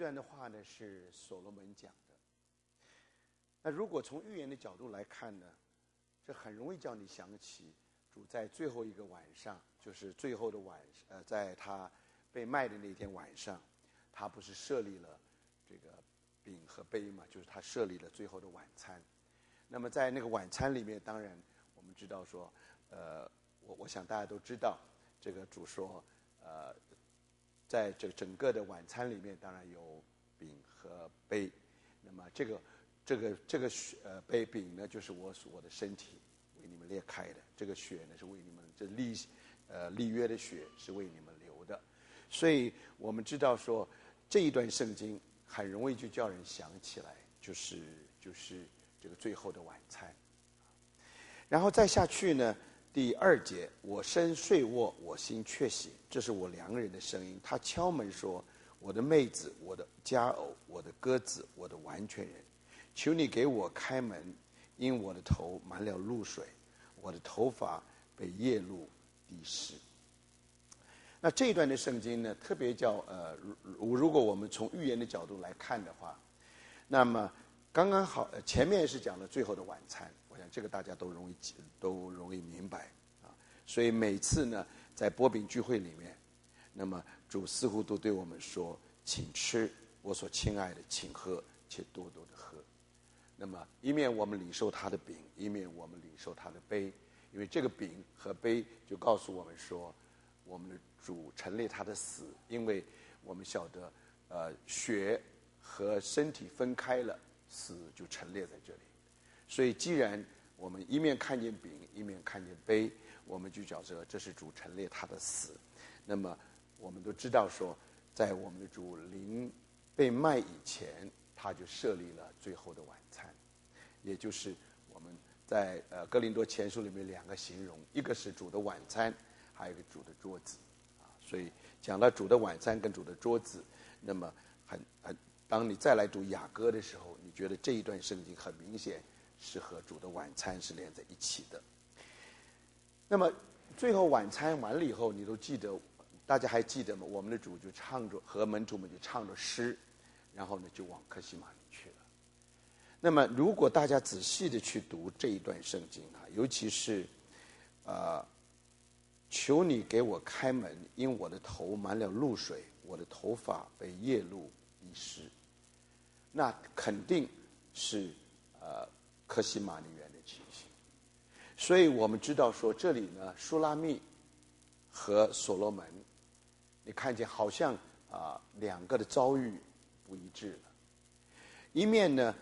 段的话呢是所罗门讲的。那如果从预言的角度来看呢，这很容易叫你想起主在最后一个晚上，就是最后的在他被卖的那天晚上，他不是设立了这个饼和杯嘛，就是他设立了最后的晚餐。那么在那个晚餐里面，当然我们知道说，我想大家都知道，这个主说，在这整个的晚餐里面，当然有饼和杯。那么这个饼呢，就是我的身体为你们裂开的；这个血呢，是为你们立约的血是为你们流的。所以我们知道说，这一段圣经很容易就叫人想起来，就是这个最后的晚餐。然后再下去呢，第2节，我身睡卧，我心却醒，这是我良人的声音。他敲门说：我的妹子，我的佳偶，我的鸽子，我的完全人，求你给我开门，因我的头满了露水，我的头发被夜露滴湿。那这一段的圣经呢，特别叫如果我们从预言的角度来看的话，那么刚刚好，前面是讲了最后的晚餐，我想这个大家都容易明白啊。所以每次呢，在擘饼聚会里面，那么主似乎都对我们说：请吃，我所亲爱的，请喝，且多多的喝。那么一面我们领受他的饼，一面我们领受他的杯，因为这个饼和杯就告诉我们说，我们的主陈列他的死，因为我们晓得血和身体分开了，死就陈列在这里。所以既然我们一面看见饼，一面看见杯，我们就晓得这是主陈列他的死。那么我们都知道说，在我们的主临被卖以前，他就设立了最后的晚餐，也就是我们在哥林多前书里面2个形容，一个是主的晚餐，还有一个主的桌子啊。所以讲到主的晚餐跟主的桌子，那么当你再来读雅歌的时候，你觉得这一段圣经很明显是和主的晚餐是连在一起的。那么最后晚餐完了以后，你都记得，大家还记得吗？我们的主就唱着，和门徒们就唱着诗，然后呢就往客西马尼去了。那么如果大家仔细的去读这一段圣经啊，尤其是求你给我开门，因我的头满了露水，我的头发被夜露滴湿，那肯定是客西马尼园的情形。所以我们知道说，这里呢，书拉密和所罗门，你看见好像2个的遭遇不一致了。一面呢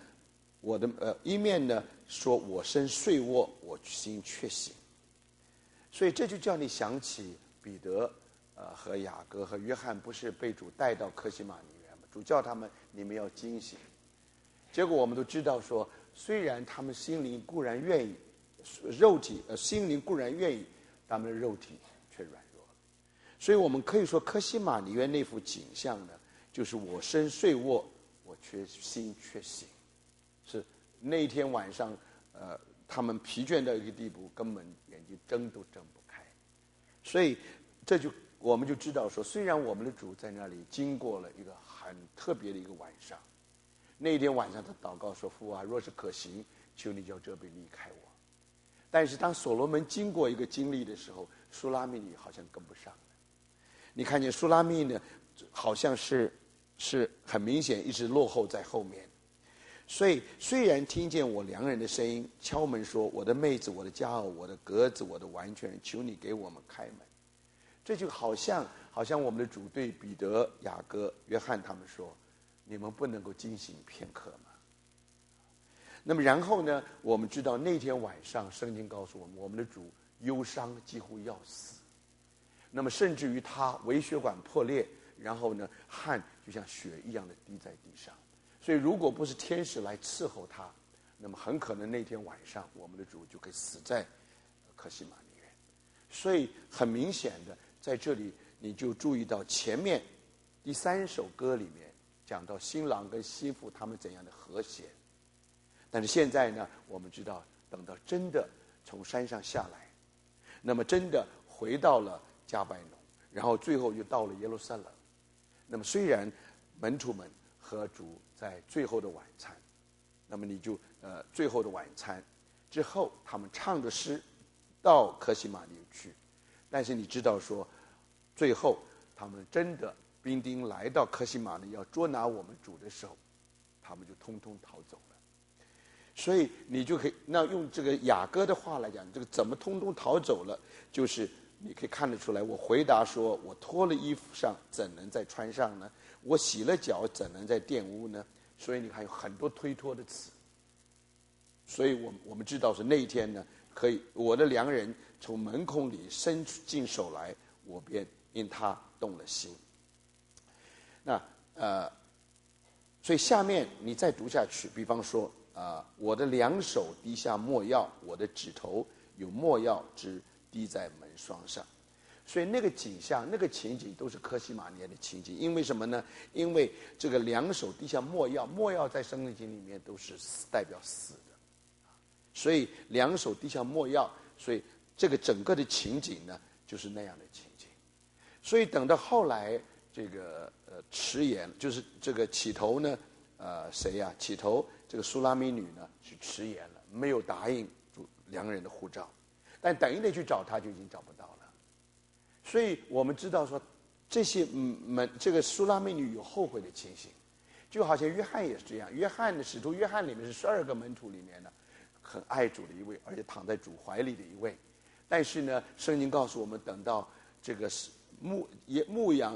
说我身睡卧，我心却醒。所以这就叫你想起彼得和雅各和约翰不是被主带到客西马尼园吗？主叫他们你们要惊醒。结果我们都知道说，虽然他们心灵固然愿意，心灵固然愿意，他们的肉体却软弱了。所以我们可以说客西马尼园那幅景象呢，就是我身睡卧，我心却醒。是那一天晚上他们疲倦到一个地步，根本眼睛睁都睁不开。所以我们就知道说，虽然我们的主在那里经过了一个很特别的一个晚上，那一天晚上他祷告说：父啊，若是可行，求你叫这杯离开我。但是当所罗门经过一个经历的时候，书拉密好像跟不上了。你看见书拉密呢，好像是很明显一直落后在后面。所以虽然听见我良人的声音敲门说：我的妹子，我的佳偶，我的鸽子，我的完全人，求你给我们开门。这就好像我们的主对彼得、雅各、约翰他们说：你们不能够惊醒片刻吗？那么然后呢，我们知道那天晚上圣经告诉我们，我们的主忧伤几乎要死，那么甚至于他微血管破裂，然后呢汗就像血一样的滴在地上。所以如果不是天使来伺候他，那么很可能那天晚上我们的主就可以死在客西马尼园。所以很明显的在这里你就注意到前面第3首歌里面讲到新郎跟媳妇他们怎样的和谐。但是现在呢，我们知道等到真的从山上下来，那么真的回到了加百农，然后最后又到了耶路撒冷。那么虽然门徒们和主在最后的晚餐。那么你就最后的晚餐之后，他们唱着诗到客西马尼去。但是你知道说，最后他们真的兵丁来到客西马尼要捉拿我们主的时候，他们就通通逃走了。所以你就可以，那用这个雅歌的话来讲，这个怎么通通逃走了，就是你可以看得出来。我回答说，我脱了衣服上，怎能再穿上呢？我洗了脚，怎能再玷污呢？所以你看有很多推脱的词。所以我们知道是那一天呢，可以我的良人从门孔里伸进手来，我便因他动了心。那所以下面你再读下去，比方说我的两手滴下没药，我的指头有没药汁滴在门窗上。所以那个景象、那个情景都是客西马尼的情景。因为什么呢？因为这个两手滴下没药，没药在圣经里面都是代表死的，所以两手滴下没药，所以这个整个的情景呢，就是那样的情景。所以等到后来这个迟延，就是这个起头呢，谁呀？起头这个苏拉米女呢是迟延了，没有答应良人的呼召，但等一等去找他就已经找不到了。所以我们知道说，这些这个苏拉米女有后悔的情形，就好像约翰也是这样。约翰的使徒约翰里面是12个门徒里面呢，很爱主的一位，而且躺在主怀里的一位。但是呢，圣经告诉我们，等到这个牧羊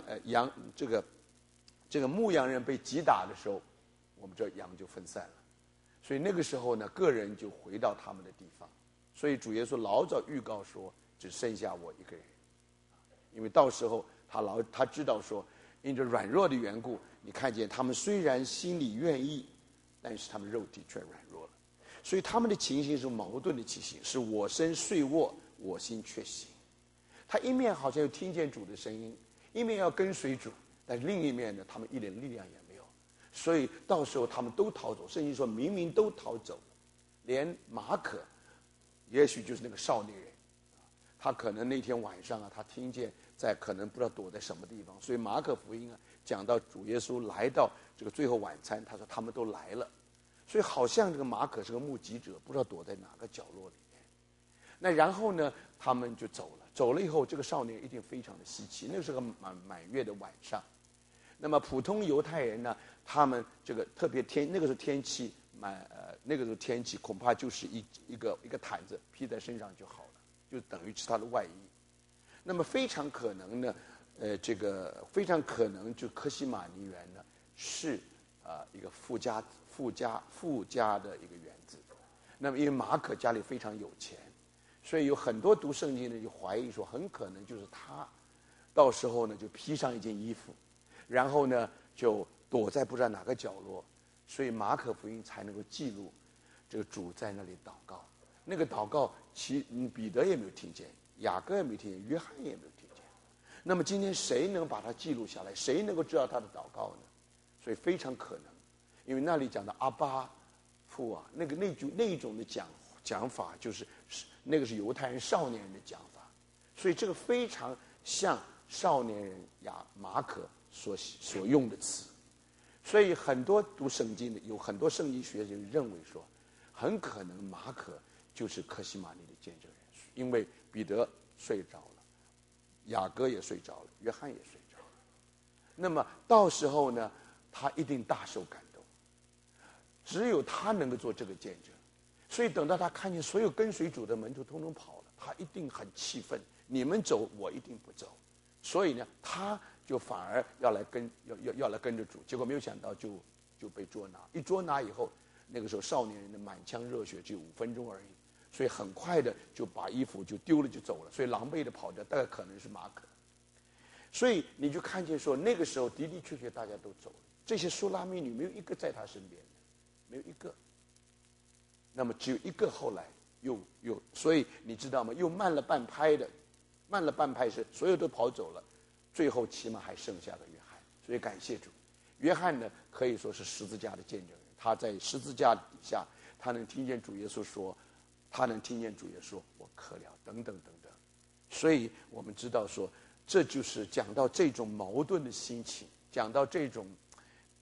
人被击打的时候，我们这羊就分散了。所以那个时候呢，个人就回到他们的地方。所以主耶稣老早预告说，只剩下我一个人。因为到时候他知道说，因着软弱的缘故，你看见他们虽然心里愿意，但是他们肉体却软弱了。所以他们的情形是矛盾的情形，是我身睡卧，我心却醒。他一面好像又听见主的声音，一面要跟随主，但是另一面呢，他们一点力量也没有。所以到时候他们都逃走。圣经说明明都逃走了，连马可，也许就是那个少年人，他可能那天晚上他听见可能不知道躲在什么地方。所以马可福音讲到主耶稣来到这个最后晚餐，他说他们都来了。所以好像这个马可是个目击者，不知道躲在哪个角落里面。那然后呢，他们就走了。走了以后，这个少年一定非常的稀奇。那是个满月的晚上。那么普通犹太人呢，他们这个特别那个时候天气那个时候天气恐怕就是一个毯子披在身上就好了，就等于是他的外衣。那么非常可能呢，非常可能就客西马尼园呢是一个富家的一个园子。那么因为马可家里非常有钱，所以有很多读圣经的就怀疑说，很可能就是他到时候呢就披上一件衣服，然后呢就躲在不知道哪个角落，所以马可福音才能够记录这个主在那里祷告。那个祷告彼得也没有听见，雅各也没有听见，约翰也没有听见。那么今天谁能把它记录下来？谁能够知道他的祷告呢？所以非常可能，因为那里讲的阿巴父啊，那一种的讲法，就是那个是犹太人少年人的讲法。所以这个非常像少年人马可所用的词。所以很多读圣经的，有很多圣经学者认为说，很可能马可就是客西马尼的见证人，因为彼得睡着了，雅各也睡着了，约翰也睡着了。那么到时候呢，他一定大受感动，只有他能够做这个见证。所以等到他看见所有跟随主的门徒通通跑了，他一定很气愤，你们走我一定不走。所以呢，他就反而要来跟着主。结果没有想到就被捉拿。一捉拿以后，那个时候少年人的满腔热血只有5分钟而已，所以很快的就把衣服就丢了就走了。所以狼狈的跑掉，大概可能是马可。所以你就看见说，那个时候的的确确大家都走了，这些苏拉米女没有一个在他身边的，没有一个。那么只有一个后来又，所以你知道吗？又慢了半拍是所有都跑走了，最后起码还剩下了约翰。所以感谢主，约翰呢可以说是十字架的见证人。他在十字架底下，他能听见主耶稣说，我渴了，等等等等。所以我们知道说，这就是讲到这种矛盾的心情，讲到这种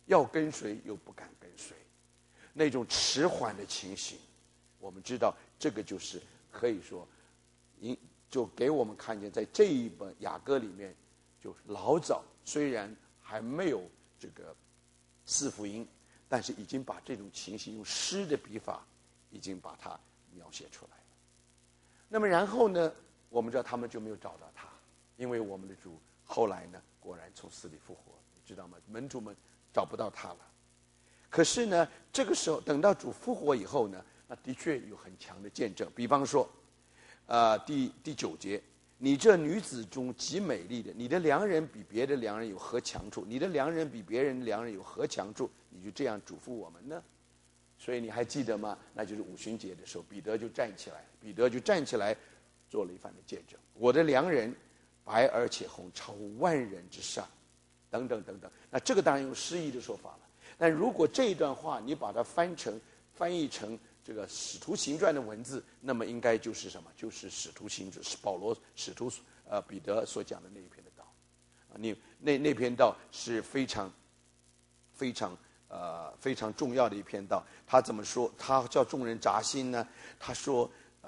要跟随又不敢跟随，那种迟缓的情形，我们知道这个就是可以说，就给我们看见，在这一本雅歌里面，就老早虽然还没有这个四福音，但是已经把这种情形用诗的笔法，已经把它描写出来了。那么然后呢，我们知道他们就没有找到他，因为我们的主后来呢，果然从死里复活，你知道吗？门徒们找不到他了。可是呢，这个时候等到主复活以后呢，那的确有很强的见证。比方说，第9节，你这女子中极美丽的，你的良人比别的良人有何强处？你的良人比别人的良人有何强处？你就这样嘱咐我们呢？所以你还记得吗？那就是五旬节的时候，彼得就站起来，做了一番的见证。我的良人白而且红，超乎万人之上，等等等等。那这个当然用诗意的说法了。但如果这一段话你把它翻译成这个《使徒行传》的文字，那么应该就是什么？就是《使徒行传》是保罗彼得所讲的那一篇的道。那篇道是非常重要的一篇道。他怎么说？他叫众人扎心呢？他说，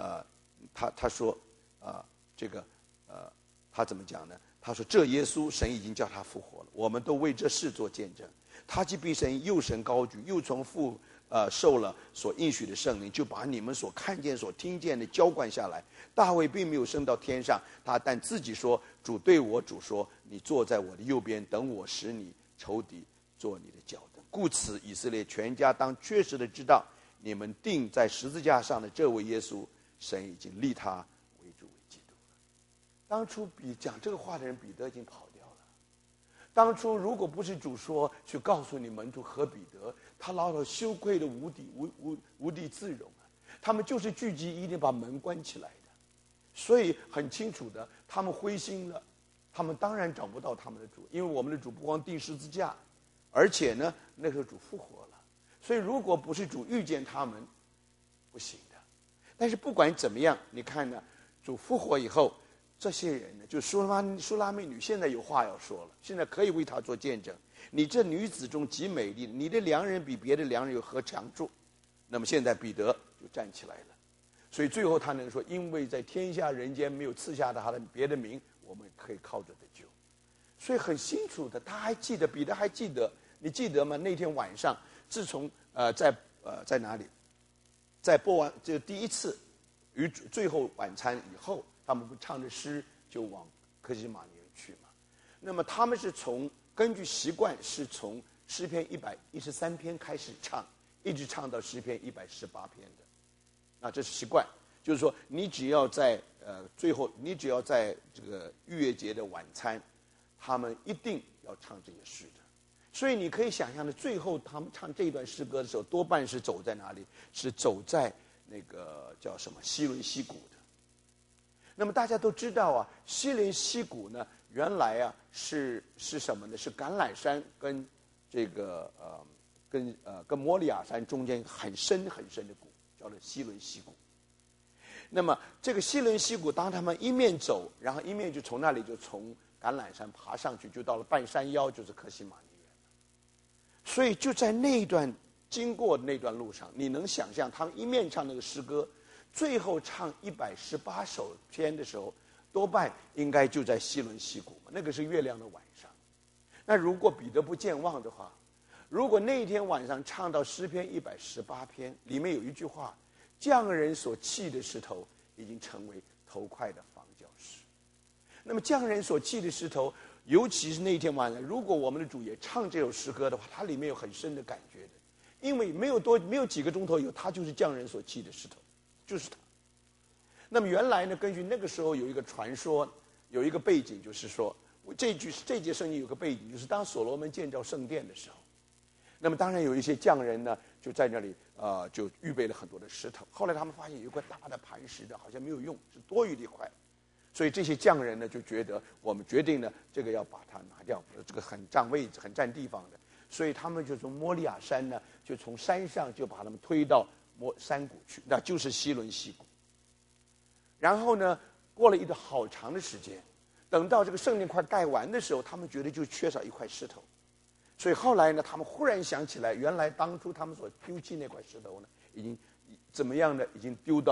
他怎么讲呢？他说：“这耶稣，神已经叫他复活了，我们都为这事做见证。他既被神高举，又从父受了所应许的圣灵，就把你们所看见、所听见的浇灌下来。大卫并没有升到天上，他但自己说：主对我主说，你坐在我的右边，等我使你仇敌做你的脚凳。故此，以色列全家当确实的知道，你们钉在十字架上的这位耶稣，神已经立他为主为基督了。”当初讲这个话的人彼得已经跑掉了。当初如果不是主说去告诉你门徒和彼得，他老羞愧的无地自容啊！他们就是聚集，一定把门关起来的。所以很清楚的，他们灰心了，他们当然找不到他们的主，因为我们的主不光钉十字架，而且呢，那时候主复活了。所以如果不是主遇见他们，不行的。但是不管怎么样，你看呢，主复活以后，这些人呢，就苏拉妹女现在有话要说了，现在可以为她做见证。你这女子中极美丽，你的良人比别的良人有何强处？那么现在彼得就站起来了，所以最后他能说：因为在天下人间没有赐下他的别的名，我们可以靠着得救。所以很清楚的，他还记得，彼得还记得，你记得吗？那天晚上，自从在哪里，在播完这第一次与最后晚餐以后，他们不唱着诗就往客西马尼园去嘛？那么他们是根据习惯是从诗篇113篇开始唱，一直唱到诗篇118篇的。那这是习惯，就是说你只要在最后，你只要在这个逾越节的晚餐，他们一定要唱这些诗的。所以你可以想象的，最后他们唱这段诗歌的时候，多半是走在哪里？是走在那个叫什么西伦西谷的。那么大家都知道啊，西伦西谷呢，原来啊是什么呢？是橄榄山跟这个跟摩利亚山中间很深很深的谷，叫做西伦西谷。那么这个西伦西谷，当他们一面走，然后一面就从那里就从橄榄山爬上去，就到了半山腰，就是客西马尼园。所以就在那一段经过那段路上，你能想象他们一面唱那个诗歌，最后唱118首篇的时候，多半应该就在西伦西谷嘛，那个是月亮的晚上。那如果彼得不健忘的话，如果那天晚上唱到诗篇118篇，里面有一句话：匠人所弃的石头，已经成为头块的房角石。那么匠人所弃的石头，尤其是那天晚上，如果我们的主也唱这首诗歌的话，它里面有很深的感觉的，因为没有几个钟头以后，他就是匠人所弃的石头，就是他。那么原来呢，根据那个时候有一个传说，有一个背景，就是说这节圣经有个背景，就是当所罗门建造圣殿的时候，那么当然有一些匠人呢，就在那里就预备了很多的石头。后来他们发现有一块大的磐石的，好像没有用，是多余的一块。所以这些匠人呢，就觉得我们决定呢，这个要把它拿掉，这个很占位置、很占地方的。所以他们就从摩利亚山呢，就从山上就把他们推到山谷去，那就是西伦西谷。然后呢，过了一段好长的时间，等到这个圣殿快盖完的时候，他们觉得就缺少一块石头。 所以后来呢，他们忽然想起来，原来当初他们所丢弃那块石头呢，已经怎么样呢？已经丢到